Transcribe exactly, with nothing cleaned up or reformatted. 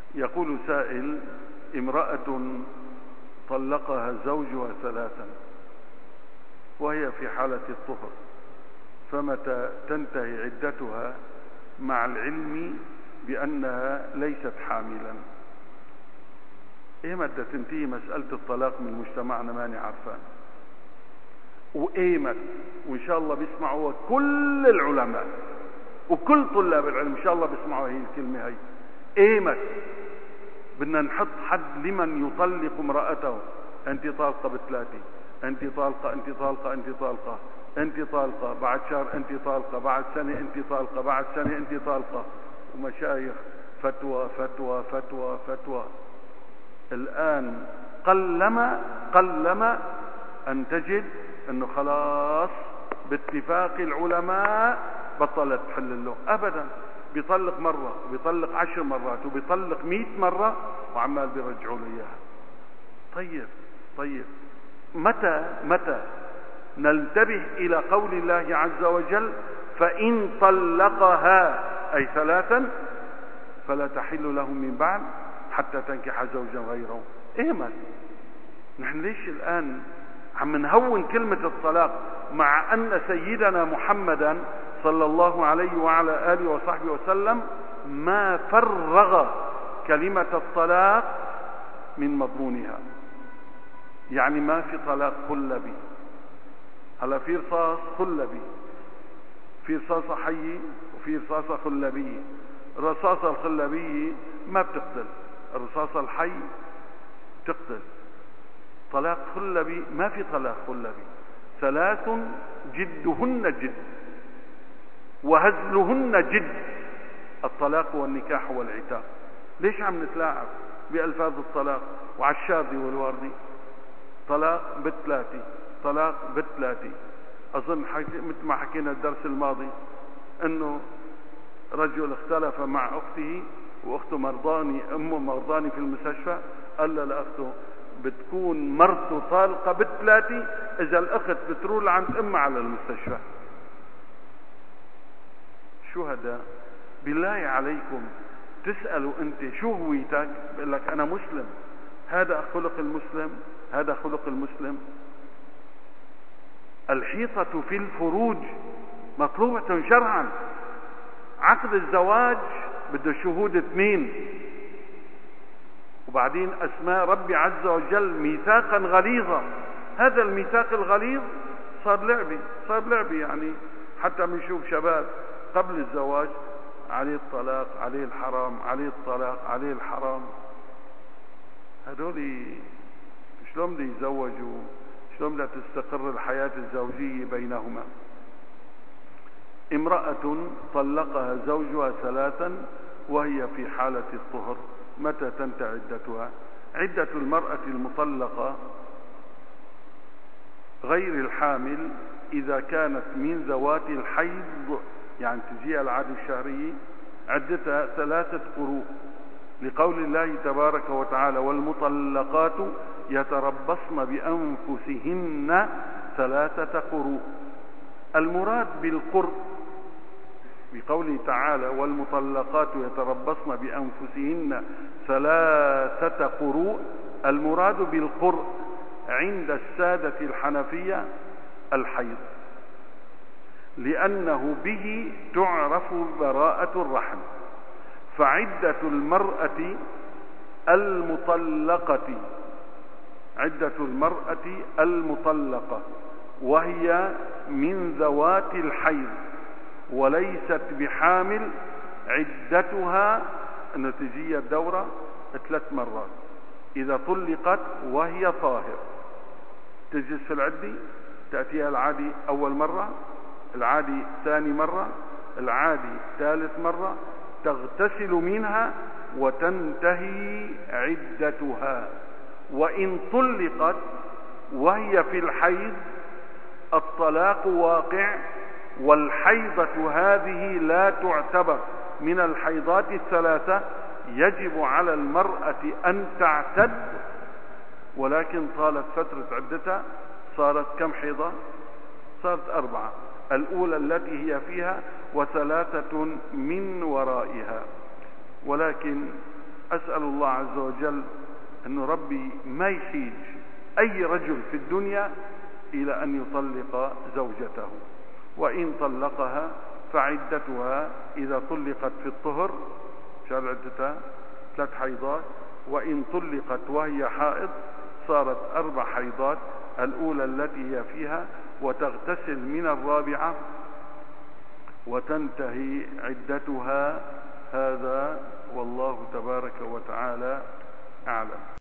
يقول سائل: امرأة طلقها زوجها ثلاثا وهي في حالة الطهر، فمتى تنتهي عدتها مع العلم بأنها ليست حاملا؟ ايه متى تنتهي مسألة الطلاق من مجتمعنا؟ ماني عارفان. وايمت وان شاء الله بيسمعوا كل العلماء وكل طلاب العلم ان شاء الله بيسمعوا هي الكلمة هي. ايمت بدنا نحط حد لمن يطلق امرأته: انت طالقة بثلاثة، انت طالقة، انت طالقة، انت طالقة، انت طالقة، بعد شهر انت طالقة، بعد سنة انت طالقة، بعد سنة انت طالقة. ومشايخ فتوى فتوى فتوى فتوى. الآن قلما قلما أن تجد أنه خلاص باتفاق العلماء بطلت تحل له أبدا. بيطلق مرة وبيطلق عشر مرات وبيطلق مئة مرة وعمال بيرجعوا له إياها. طيب طيب متى متى ننتبه إلى قول الله عز وجل: فإن طلقها أي ثلاثا فلا تحل له من بعد حتى تنكح زوجا غيره. ايه ما نحن ليش الآن عم نهون كلمة الطلاق، مع أن سيدنا محمدا صلى الله عليه وعلى آله وصحبه وسلم ما فرغ كلمة الطلاق من مضمونها؟ يعني ما في طلاق خلبي. هلا في رصاص خلبي، في رصاصة حية وفي رصاصة خلبية. الرصاصة الخلبية ما بتقتل، الرصاصة الحي تقتل. طلاق خلبي ما في طلاق خلبي. ثلاث جدهن جد وهزلهن جد: الطلاق والنكاح والعتاق. ليش عم نتلاعب بألفاظ الطلاق وعلى الشاذي والواردي؟ طلاق بثلاثة، طلاق بثلاثة. أظن مثل ما حكينا الدرس الماضي أنه رجل اختلف مع أخته، وأخته مرضاني، أمه مرضاني في المستشفى. قال له لأخته: بتكون مرته طالقة بثلاثة إذا الأخت بتروح عند أمها على المستشفى. شو هذا؟ بالله عليكم تسألوا أنت شو هويتك؟ بقول لك أنا مسلم. هذا خلق المسلم؟ هذا خلق المسلم؟ الحيطة في الفروج مطلوبة شرعا. عقد الزواج بده شهود اثنين، وبعدين أسماء ربي عز وجل ميثاقا غليظا. هذا الميثاق الغليظ صار لعبي، صار لعبي. يعني حتى بنشوف شباب قبل الزواج عليه الطلاق، عليه الحرام، عليه الطلاق، عليه الحرام. هذول شلون بده يتزوجوا؟ شلون بدها تستقر الحياة الزوجية بينهما؟ امرأة طلقها زوجها ثلاثا وهي في حالة الطهر، متى تنتهي عدتها؟ عدة المرأة المطلقة غير الحامل إذا كانت من ذوات الحيض، يعني تجيء العادة الشهرية، عدتها ثلاثة قروء، لقول الله تبارك وتعالى: والمطلقات يتربصن بأنفسهن ثلاثة قروء. المراد بالقرء بقوله تعالى: والمطلقات يتربصن بأنفسهن ثلاثة قروء، المراد بالقرء عند السادة الحنفية الحيض، لأنه به تعرف براءة الرحم. فعدة المرأة المطلقة عدة المرأة المطلقة وهي من ذوات الحيض وليست بحامل، عدتها أن تجي الدورة ثلاث مرات. إذا طلقت وهي طاهر تجلس في العدة، تأتيها العادي أول مرة، العادي ثاني مرة، العادي ثالث مرة، تغتسل منها وتنتهي عدتها. وإن طلقت وهي في الحيض الطلاق واقع، والحيضة هذه لا تعتبر من الحيضات الثلاثة. يجب على المرأة أن تعتد، ولكن طالت فترة عدتها، صارت كم حيضة؟ صارت أربعة. الأولى التي هي فيها وثلاثة من ورائها. ولكن أسأل الله عز وجل أن ربي ما يحيج أي رجل في الدنيا إلى أن يطلق زوجته، وإن طلقها فعدتها إذا طلقت في الطهر شهر عدتها ثلاث حيضات، وإن طلقت وهي حائض صارت أربع حيضات، الأولى التي هي فيها، وتغتسل من الرابعة وتنتهي عدتها. هذا والله تبارك وتعالى أعلم.